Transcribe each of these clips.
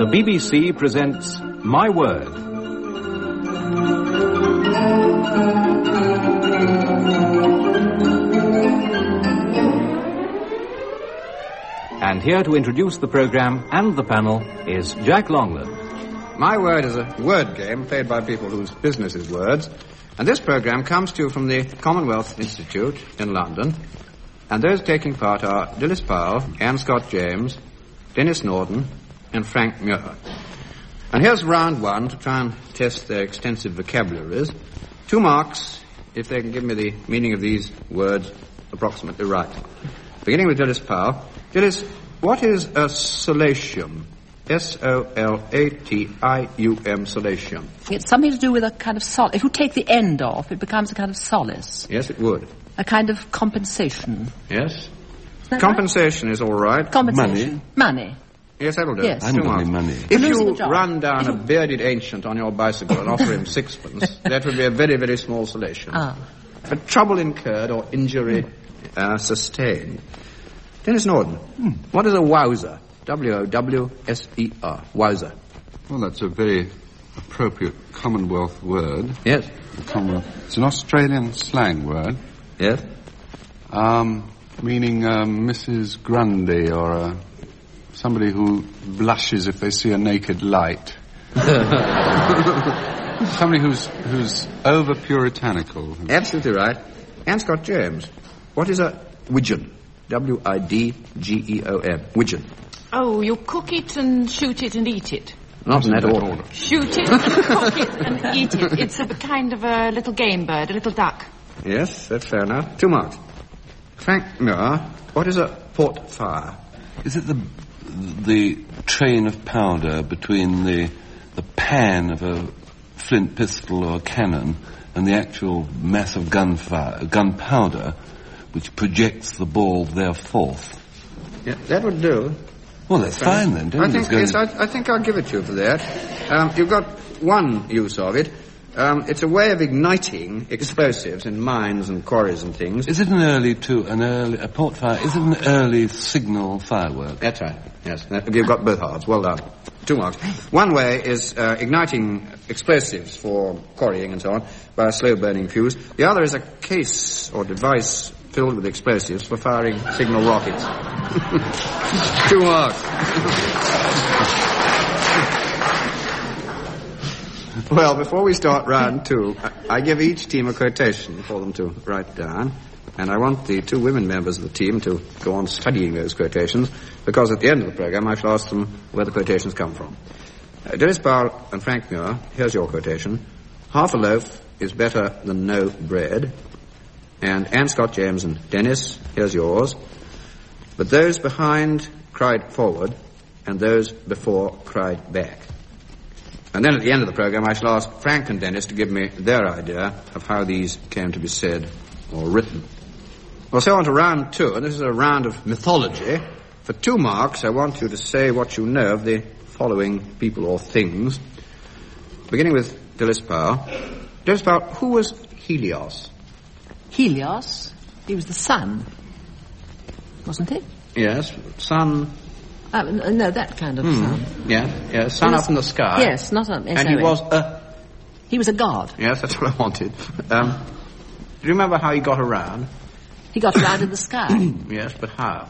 BBC presents My Word. And here to introduce the programme and the panel is Jack Longland. My Word is a word game played by people whose business is words. And this programme comes to you from the Commonwealth Institute in London. And those taking part are Dilys Powell, Anne Scott James, Denis Norden, and Frank Muir. And here's round one to try and test their extensive vocabularies. 2 marks if they can give me the meaning of these words approximately right. Beginning with Dilys Powell. Dilys, what is a solatium? S-O-L-A-T-I-U-M, solatium. It's something to do with a kind of solace. If you take the end off, it becomes a kind of solace. Yes, it would. A kind of compensation. Yes. Compensation right? Is all right. Compensation. Money. Yes, that'll do. Yes. I haven't got any money. If you run down a bearded ancient on your bicycle and offer him sixpence, that would be a very, very small solatium. For trouble incurred or injury sustained. Denis Norden, what is a wowser? W-O-W-S-E-R. Wowser. Well, that's a very appropriate Commonwealth word. Yes. Commonwealth. It's an Australian slang word. Yes. Meaning Mrs. Grundy or somebody who blushes if they see a naked light. Somebody who's over-puritanical. Absolutely right. Anne Scott James, what is a widgeon? W-I-D-G-E-O-N. Widgeon. Oh, you cook it and shoot it and eat it. Not in that order. Shoot it, cook it and eat it. It's a kind of a little game bird, a little duck. Yes, that's fair enough. 2 marks. Frank Muir, what is a port fire? Is it the train of powder between the pan of a flint pistol or a cannon and the actual mass of gunpowder, which projects the ball thereforth? Yeah, that would do. Well, that's fine then, don't you? I think I'll give it to you for that. You've got one use of it. It's a way of igniting explosives in mines and quarries and things. Is it a port fire? Is it an early signal firework? That's right, yes. You've got both halves. Well done. 2 marks. One way is igniting explosives for quarrying and so on by a slow-burning fuse. The other is a case or device filled with explosives for firing signal rockets. 2 marks. Well, before we start round 2, I give each team a quotation for them to write down. And I want the 2 women members of the team to go on studying those quotations, because at the end of the programme I shall ask them where the quotations come from. Dilys Powell and Frank Muir, here's your quotation. Half a loaf is better than no bread. And Anne Scott James and Denis, here's yours. But those behind cried forward, and those before cried back. And then at the end of the programme I shall ask Frank and Denis to give me their idea of how these came to be said or written. Well, so on to round 2, and this is a round of mythology. For 2 marks, I want you to say what you know of the following people or things. Beginning with Dilys Powell. Dilys Powell, who was Helios? Helios? He was the sun, wasn't he? Yes, sun. No, that kind of sun. Yeah, sun up in the sky. Yes, not up. And he was He was a god. Yes, that's what I wanted. Do you remember how he got around? He got around in the sky. Yes, but how?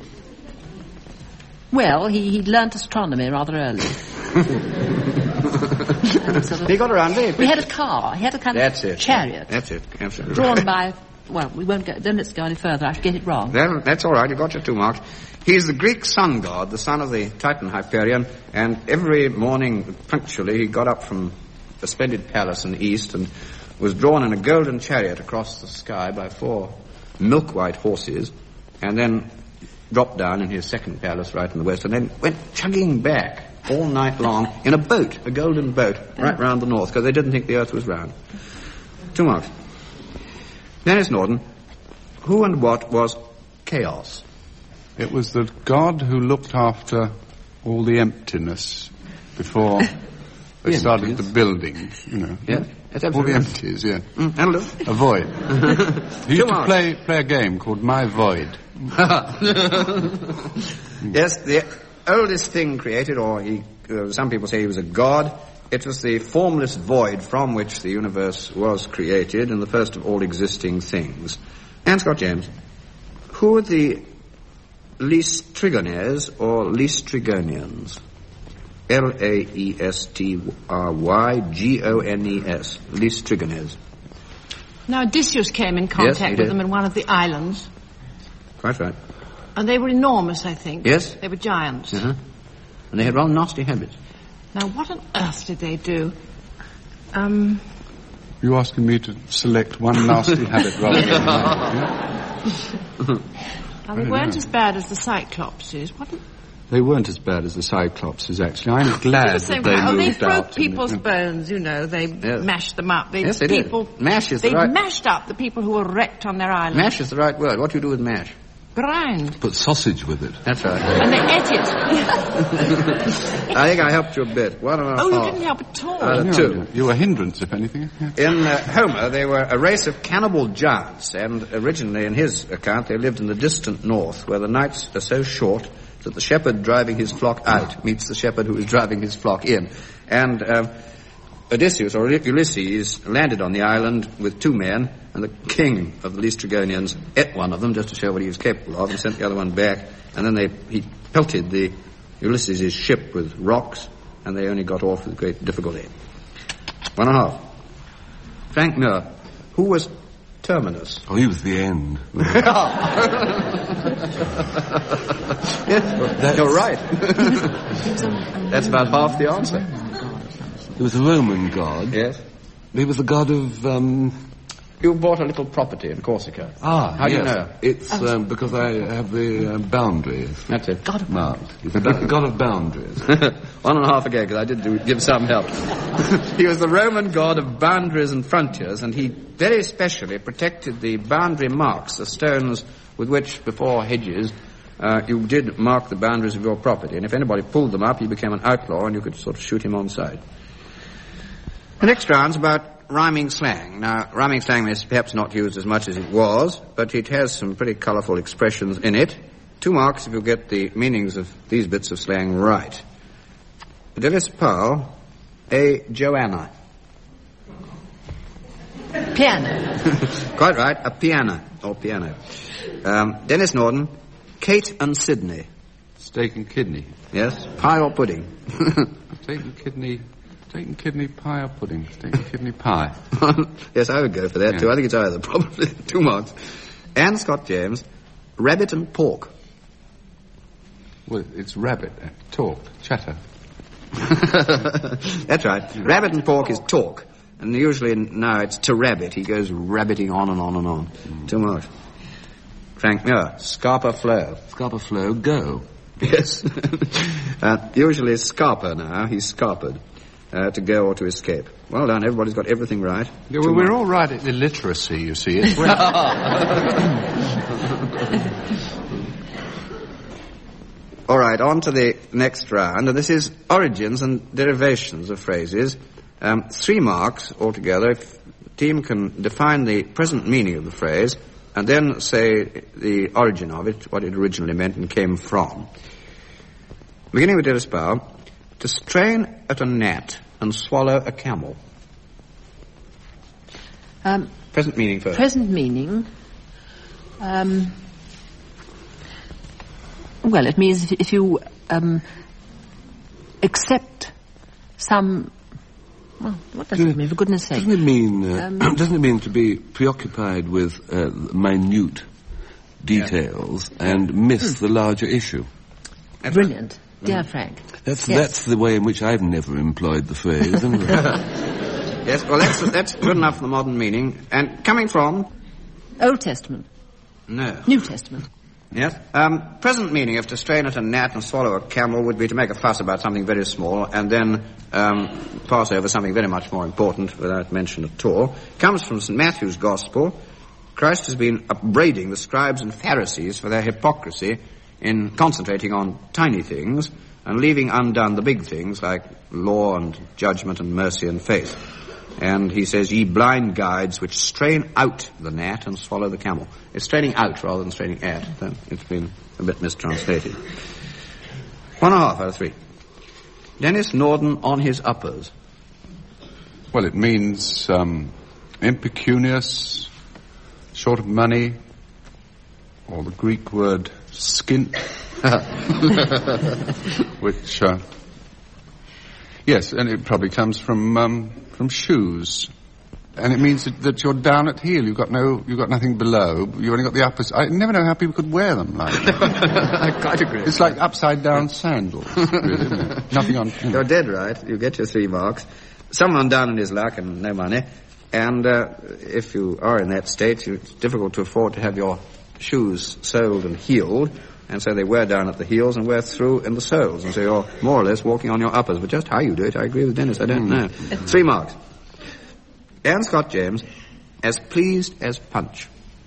Well, he learnt astronomy rather early. He got around there. We had a car. He had a kind of chariot. That's it. Absolutely. Drawn by... Well, we won't go... Then let's go any further. I should get it wrong. That's all right. You got your 2 marks. He's the Greek sun god, the son of the Titan Hyperion, and every morning, punctually, he got up from a splendid palace in the east and was drawn in a golden chariot across the sky by 4 milk-white horses, and then dropped down in his second palace right in the west, and then went chugging back all night long in a boat, a golden boat, right round the north, because they didn't think the earth was round. 2 marks. Denis Norden, who and what was Chaos? It was the god who looked after all the emptiness before they started the building, you know. Yeah. All the empties, yeah. Hello. A void. He used to play a game called My Void. Yes, the oldest thing created, or he some people say he was a god. It was the formless void from which the universe was created and the first of all existing things. Anne Scott James, who are the Laestrygonians or Laestrygonians? Laestrygonians. Laestrygonians. Now, Odysseus came in contact Yes, he with did. them in one of the islands, Quite right. and they were enormous, I think. Yes. They were giants. Uh-huh. And they had rather nasty habits. Now, what on earth did they do? You're asking me to select one nasty habit rather than another. Now, they weren't as bad as the Cyclopses. What? They weren't as bad as the Cyclopses, actually. I'm glad that they they moved broke out. people's bones, you know. They Yes. mashed them up. Yes, they did. Mash is the They right... mashed up the people who were wrecked on their island. Mash is the right word. What do you do with mash? Grind. Put sausage with it. That's right. And they ate it. I think I helped you a bit. 1.5. Oh, you didn't help at all. Out of two. You were a hindrance, if anything. Yeah. In Homer, they were a race of cannibal giants, and originally, in his account, they lived in the distant north, where the nights are so short that the shepherd driving his flock out meets the shepherd who is driving his flock in. And Odysseus, or Ulysses, landed on the island with 2 men, and the king of the Laestrygonians ate one of them just to show what he was capable of, and sent the other one back, and then he pelted Ulysses' ship with rocks, and they only got off with great difficulty. 1.5. Frank Muir, who was Terminus? Oh, he was the end. Yes, you're right. That's about half the answer. He was a Roman god. Yes. He was the god of... You bought a little property in Corsica. How do you know? It's because I have the boundaries. That's it. God of marked. He's the god of boundaries. 1.5 again, because I did give some help. He was the Roman god of boundaries and frontiers, and he very specially protected the boundary marks, the stones with which, before hedges, you did mark the boundaries of your property. And if anybody pulled them up, he became an outlaw, and you could sort of shoot him on sight. The next round's about rhyming slang. Now, rhyming slang is perhaps not used as much as it was, but it has some pretty colourful expressions in it. 2 marks if you get the meanings of these bits of slang right. Dennis Powell, a Joanna. Piano. Quite right, a piano, or piano. Dennis Norden, Kate and Sydney. Steak and kidney. Yes, pie or pudding. Steak and kidney pie or pudding? Steak and kidney pie. Yes, I would go for that, too. I think it's either, probably. 2 marks. Anne Scott James, rabbit and pork. Well, it's rabbit. Talk. Chatter. That's right. Rabbit and pork is talk. And usually now it's to rabbit. He goes rabbiting on and on and on. 2 marks. Frank Muir, Scarpa Flow. Scarpa Flow, go. Yes. Usually Scarpa now. He's scarpered. To go or to escape. Well done, everybody's got everything right. Yeah, well, we're all right at illiteracy, you see. It's All right, on to the next round, and this is origins and derivations of phrases. 3 marks altogether. If the team can define the present meaning of the phrase, and then say the origin of it, what it originally meant and came from. Beginning with Dennis Powell. To strain at a gnat and swallow a camel. Present meaning first. Present meaning. Well, it means if you accept some. Well, what does it mean? For goodness' sake. Doesn't it mean to be preoccupied with minute details and miss the larger issue? Brilliant. Dear Frank. That's the way in which I've never employed the phrase, isn't it? Yes, well, that's good enough for the modern meaning. And coming from? Old Testament. No. New Testament. Yes. Present meaning of to strain at a gnat and swallow a camel would be to make a fuss about something very small and then pass over something very much more important without mention at all. Comes from St. Matthew's Gospel. Christ has been upbraiding the scribes and Pharisees for their hypocrisy in concentrating on tiny things and leaving undone the big things like law and judgment and mercy and faith. And he says, ye blind guides which strain out the gnat and swallow the camel. It's straining out rather than straining at. It's been a bit mistranslated. 1.5 out of 3. Dennis Norden on his uppers. Well, it means impecunious, short of money, or the Greek word skint, which, yes, and it probably comes from shoes. And it means that you're down at heel. You've got nothing below. You've only got the uppers. I never know how people could wear them like that. I quite agree. It's like upside down sandals, really, isn't it? Nothing on. You're dead right. You get your 3 marks. Someone down on his luck and no money. And if you are in that state, it's difficult to afford to have your shoes soled and heeled. And so they wear down at the heels and wear through in the soles. And so you're more or less walking on your uppers. But just how you do it, I agree with Dennis. I don't know. 3 marks. Anne Scott James, as pleased as Punch.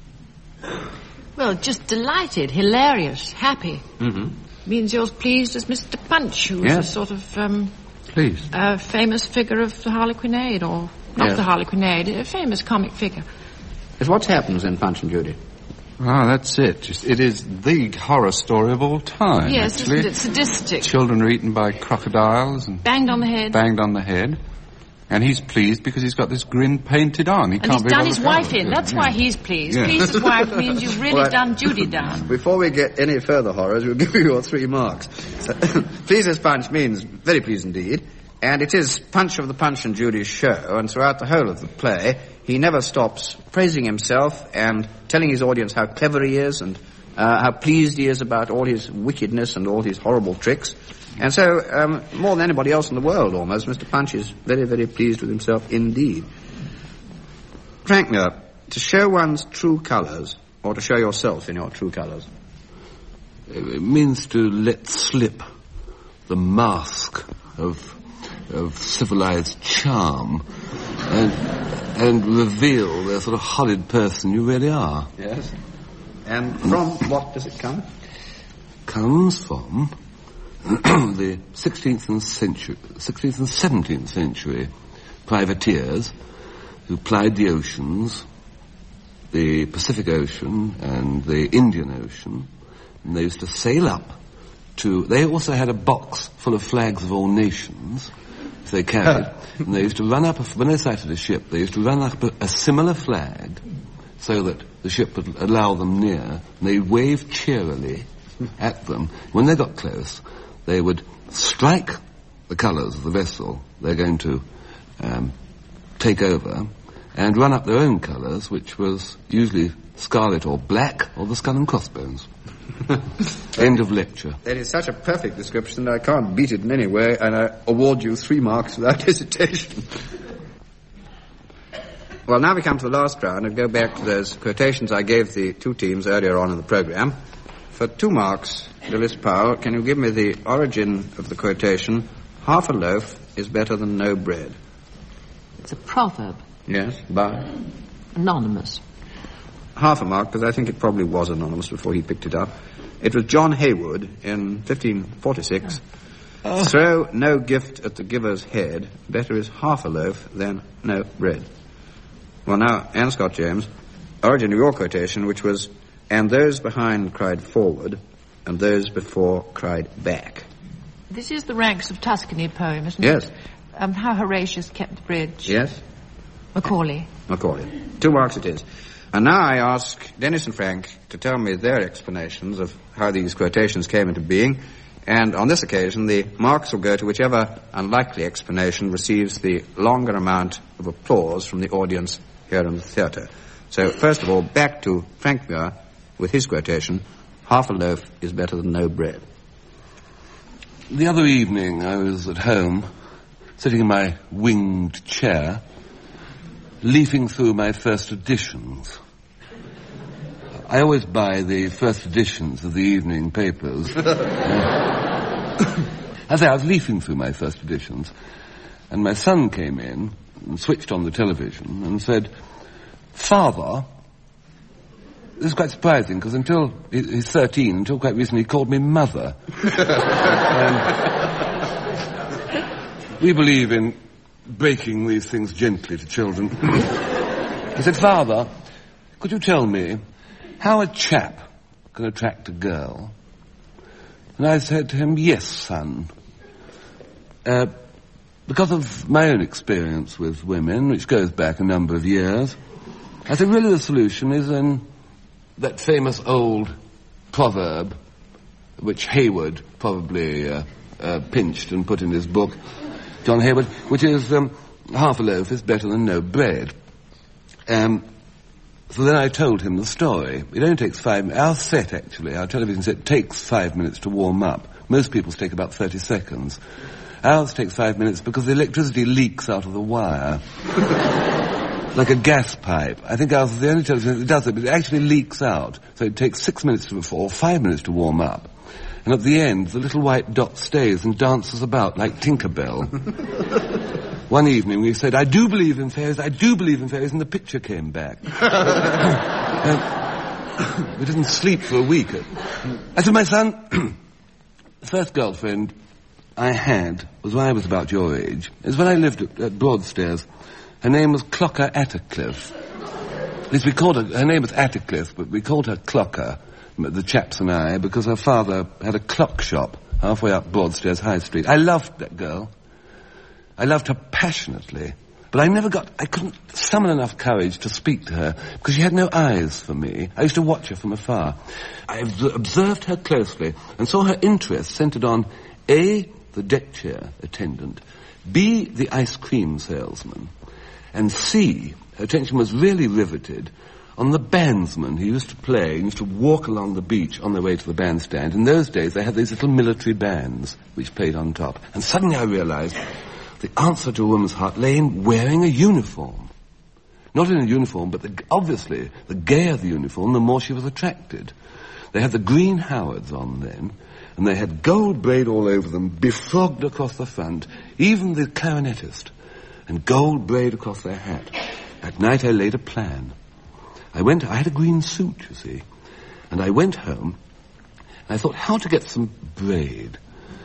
Well, just delighted, hilarious, happy. Mm-hmm. Means you're as pleased as Mr. Punch, who's Yes. a sort of Please. famous figure of the Harlequinade, or not Yes. the Harlequinade, a famous comic figure. It's what happens in Punch and Judy. Ah, that's it. It is the horror story of all time, Yes, actually. isn't it? Sadistic. Children are eaten by crocodiles and Banged on the head. banged on the head. And he's pleased because he's got this grin painted on. He And can't he's be done bothered his with wife it. in. That's Yeah. why he's pleased. Yeah. Pleased his wife means you've really Well, done Judy down. Before we get any further horrors, we'll give you your 3 marks. So, pleased as Punch means very pleased indeed. And it is Punch of the Punch and Judy show. And throughout the whole of the play, he never stops praising himself and telling his audience how clever he is and how pleased he is about all his wickedness and all his horrible tricks. And so, more than anybody else in the world, almost, Mr. Punch is very, very pleased with himself indeed. Frank Muir, to show one's true colours, or to show yourself in your true colours? It means to let slip the mask of civilized charm and reveal the sort of horrid person you really are. Yes. And from what does it come? Comes from the 16th and 17th century privateers who plied the oceans, the Pacific Ocean and the Indian Ocean, and they used to sail up to... They also had a box full of flags of all nations, which they carried, and they used to run up... When they sighted a ship, they used to run up a similar flag so that the ship would allow them near, and they waved cheerily at them. When they got close, they would strike the colours of the vessel they're going to take over, and run up their own colours, which was usually scarlet or black, or the skull and crossbones. End of lecture. That is such a perfect description that I can't beat it in any way, and I award you 3 marks without hesitation. Well, now we come to the last round and go back to those quotations I gave the 2 teams earlier on in the programme. For 2 marks, Dilys Powell, can you give me the origin of the quotation, half a loaf is better than no bread? It's a proverb. Yes, by? Anonymous. Half a mark, because I think it probably was anonymous before he picked it up. It was John Haywood in 1546. Throw no gift at the giver's head. Better is half a loaf than no bread. Well, now, Anne Scott James, origin of your quotation, which was, and those behind cried forward, and those before cried back. This is the Ranks of Tuscany poem, isn't Yes. it? How Horatius kept the bridge. Yes? Macaulay. Macaulay. 2 marks it is. And now I ask Dennis and Frank to tell me their explanations of how these quotations came into being. And on this occasion, the marks will go to whichever unlikely explanation receives the longer amount of applause from the audience here in the theatre. So, first of all, back to Frank Muir with his quotation, half a loaf is better than no bread. The other evening I was at home, sitting in my winged chair, leafing through my first editions. I always buy the first editions of the evening papers. As I was leafing through my first editions, and my son came in and switched on the television and said, "Father," this is quite surprising, because until he's 13, until quite recently, he called me mother. We believe in breaking these things gently to children. He said, "Father, could you tell me how a chap can attract a girl?" And I said to him, "Yes, son. because of my own experience with women, which goes back a number of years, I think really the solution is in that famous old proverb, which Hayward probably pinched and put in his book, John Hayward, which is half a loaf is better than no bread. So then I told him the story. It only takes 5 minutes. Our set, actually, our television set, takes 5 minutes to warm up. Most people's take about 30 seconds. Ours takes 5 minutes because the electricity leaks out of the wire. Like a gas pipe. I think ours is the only television that does it, but it actually leaks out. So it takes 6 minutes or 5 minutes to warm up. And at the end, the little white dot stays and dances about like Tinkerbell. One evening we said, I do believe in fairies, and the picture came back. We didn't sleep for a week. I said, my son, the first girlfriend I had was when I was about your age. It was when I lived at Broadstairs. Her name was Clocker Attercliffe. At least we called her name was Attercliffe, but we called her Clocker, the chaps and I, because her father had a clock shop halfway up Broadstairs High Street. I loved that girl. I loved her passionately, but I couldn't summon enough courage to speak to her because she had no eyes for me. I used to watch her from afar. I observed her closely and saw her interest centered on A, the deck chair attendant, B, the ice cream salesman, and C, her attention was really riveted on the bandsman who used to play, used to walk along the beach on their way to the bandstand. In those days, they had these little military bands which played on top. And suddenly I realized the answer to a woman's heart lay in wearing a uniform. Not in a uniform, but obviously, the gayer the uniform, the more she was attracted. They had the green Howards on then, and they had gold braid all over them, befrogged across the front, even the clarinetist, and gold braid across their hat. At night I laid a plan. I had a green suit, you see, and I went home, and I thought how to get some braid.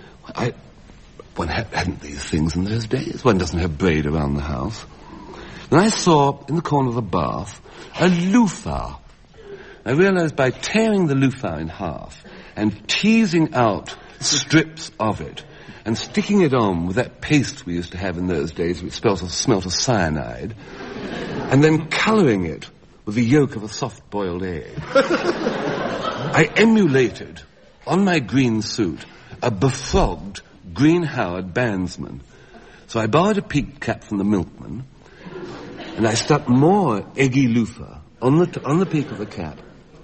One hadn't these things in those days. One doesn't have braid around the house. Then I saw, in the corner of the bath, a loofah. I realized by tearing the loofah in half and teasing out strips of it and sticking it on with that paste we used to have in those days which smelt of cyanide, and then colouring it with the yolk of a soft-boiled egg. I emulated, on my green suit, a befrogged green Howard bandsman. So I borrowed a peaked cap from the milkman, and I stuck more eggy loofah on the peak of the cap,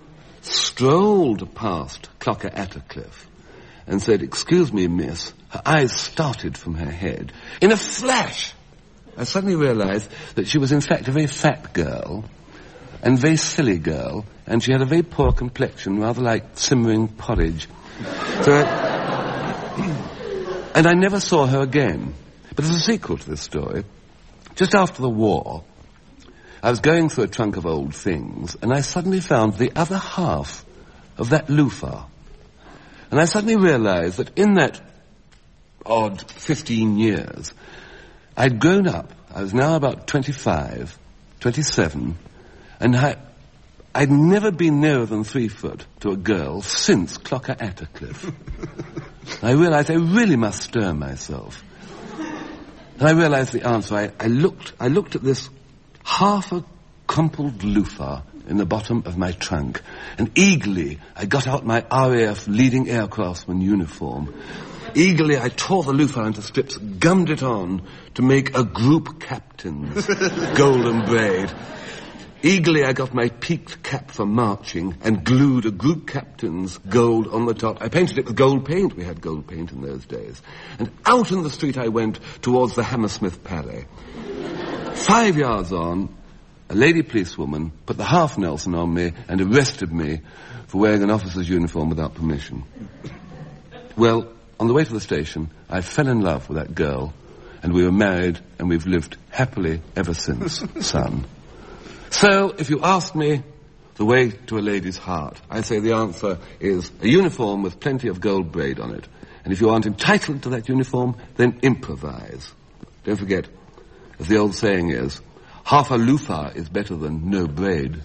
strolled past Clocker Attercliffe, and said, "Excuse me, miss." Her eyes started from her head. In a flash, I suddenly realized that she was in fact a very fat girl, and very silly girl, and she had a very poor complexion, rather like simmering porridge. And I never saw her again. But there's a sequel to this story. Just after the war, I was going through a trunk of old things, and I suddenly found the other half of that loofah. And I suddenly realized that in that odd 15 years, I'd grown up. I was now about 25, 27, and I'd never been nearer than 3 foot to a girl since Clocker Attercliffe. I realized I really must stir myself. And I realized the answer. I looked at this half a crumpled loofah in the bottom of my trunk, and eagerly I got out my RAF leading aircraftsman uniform. Eagerly I tore the loofah into strips, gummed it on to make a group captain's golden braid. Eagerly I got my peaked cap for marching and glued a group captain's gold on the top. I painted it with gold paint. We had gold paint in those days. And out in the street I went towards the Hammersmith Palais. 5 yards on, a lady policewoman put the half Nelson on me and arrested me for wearing an officer's uniform without permission. Well, on the way to the station, I fell in love with that girl, and we were married, and we've lived happily ever since, son. So, if you ask me the way to a lady's heart, I say the answer is a uniform with plenty of gold braid on it. And if you aren't entitled to that uniform, then improvise. Don't forget, as the old saying is, half a loofah is better than no braid.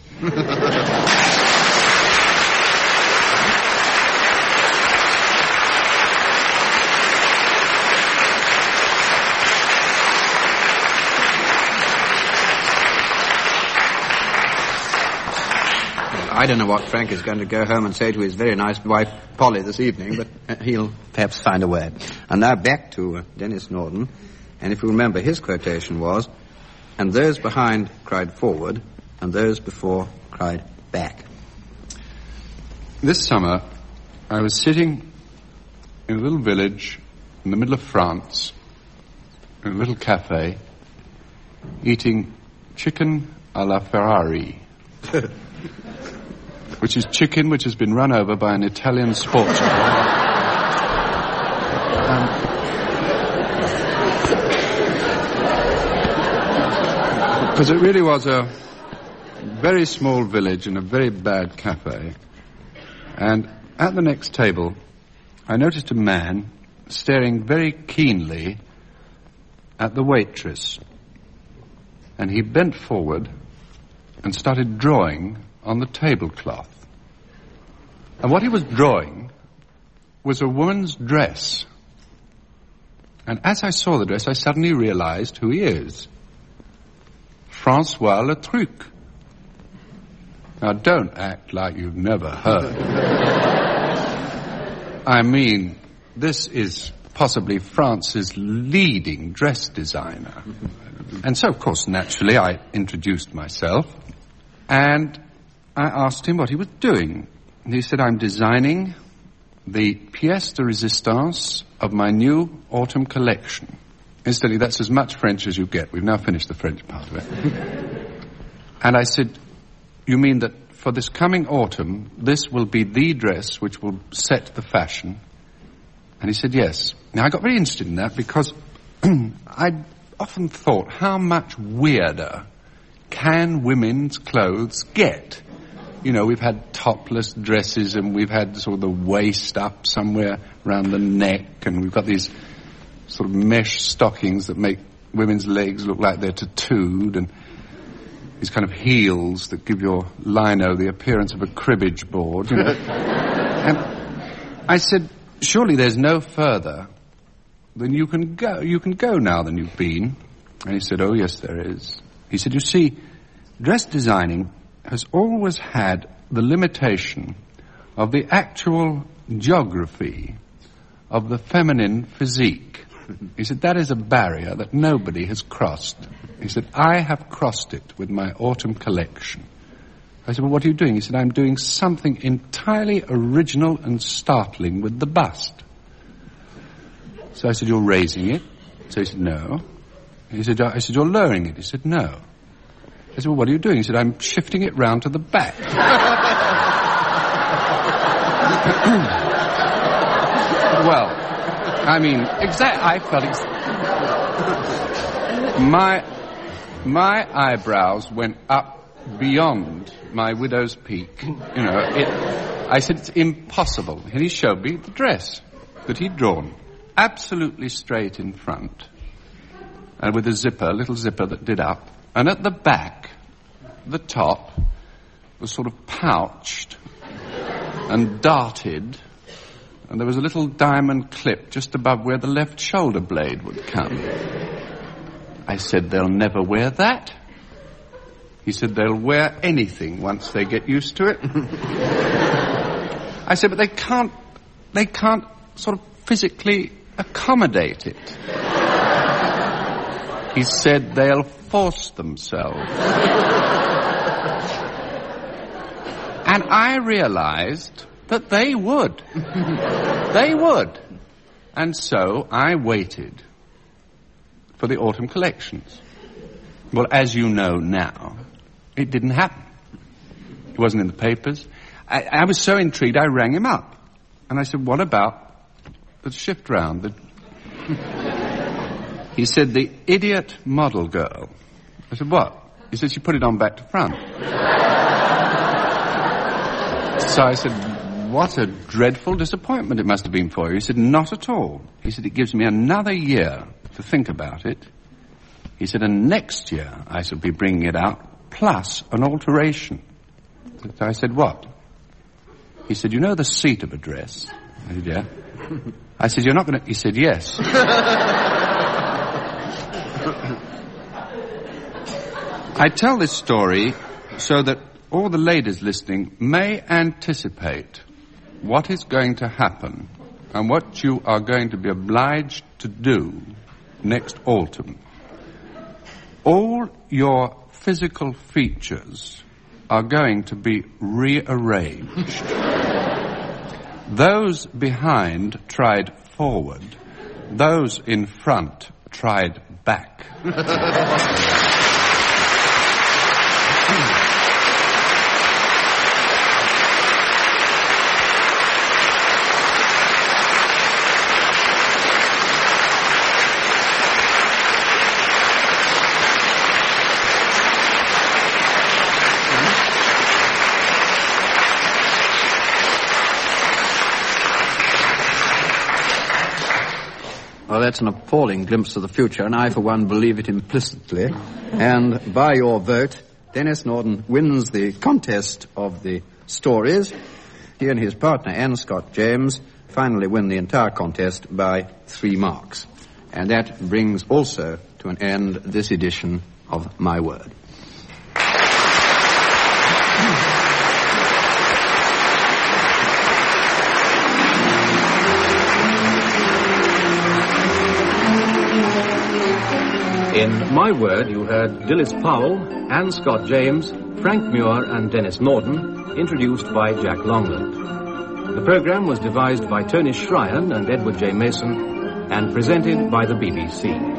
I don't know what Frank is going to go home and say to his very nice wife, Polly, this evening, but he'll perhaps find a way. And now back to Dennis Norden. And if you remember, his quotation was, "And those behind cried forward, and those before cried back." This summer, I was sitting in a little village in the middle of France, in a little cafe, eating chicken à la Ferrari, which is chicken which has been run over by an Italian sports car. Because it really was a very small village in a very bad cafe. And at the next table, I noticed a man staring very keenly at the waitress. And he bent forward and started drawing on the tablecloth. And what he was drawing was a woman's dress. And as I saw the dress, I suddenly realized who he is. Francois Letruc. Now, don't act like you've never heard. I mean, this is possibly France's leading dress designer. And so, of course, naturally, I introduced myself, and I asked him what he was doing. And he said, "I'm designing the pièce de résistance of my new autumn collection." Instantly, that's as much French as you get. We've now finished the French part of it. And I said, "You mean that for this coming autumn, this will be the dress which will set the fashion?" And he said, "Yes." Now, I got very interested in that because I'd often thought, how much weirder can women's clothes get? You know, we've had topless dresses and we've had sort of the waist up somewhere around the neck, and we've got these sort of mesh stockings that make women's legs look like they're tattooed, and these kind of heels that give your lino the appearance of a cribbage board, you know. And I said, "Surely there's no further than you can go. You can go now than you've been." And he said, "Oh, yes, there is." He said, "You see, dress designing has always had the limitation of the actual geography of the feminine physique." He said, "That is a barrier that nobody has crossed." He said, "I have crossed it with my autumn collection." I said, "Well, what are you doing?" He said, "I'm doing something entirely original and startling with the bust." So I said, "You're raising it?" So he said, "No." I said, "You're lowering it?" He said, "No." I said, "Well, what are you doing?" He said, "I'm shifting it round to the back." Well, I mean, I felt my eyebrows went up beyond my widow's peak. You know, I said, "It's impossible." And he showed me the dress that he'd drawn, absolutely straight in front, and with a little zipper that did up. And at the back, the top was sort of pouched and darted, and there was a little diamond clip just above where the left shoulder blade would come. I said, "They'll never wear that." He said, "They'll wear anything once they get used to it." I said, "But they can't sort of physically accommodate it." He said, "They'll force themselves." And I realized that they would. They would. And so I waited for the autumn collections. Well, as you know now, it didn't happen. It wasn't in the papers. I was so intrigued, I rang him up. And I said, "What about the shift round?" He said, "The idiot model girl." I said, "What?" He said, "She put it on back to front." So I said, "What a dreadful disappointment it must have been for you." He said, "Not at all." He said, "It gives me another year to think about it." He said, "And next year I shall be bringing it out, plus an alteration." So I said, "What?" He said, "You know the seat of a dress?" I said, "Yeah." I said, "You're not going to..." He said, "Yes." I tell this story so that all the ladies listening may anticipate what is going to happen and what you are going to be obliged to do next autumn. All your physical features are going to be rearranged. Those behind tried forward. Those in front tried back. Well, that's an appalling glimpse of the future, and I, for one, believe it implicitly. And by your vote, Denis Norden wins the contest of the stories. He and his partner, Anne Scott James, finally win the entire contest by 3 marks. And that brings also to an end this edition of My Word. In My Word, you heard Dilys Powell, Anne Scott James, Frank Muir and Denis Norden, introduced by Jack Longland. The programme was devised by Tony Shryan and Edward J. Mason and presented by the BBC.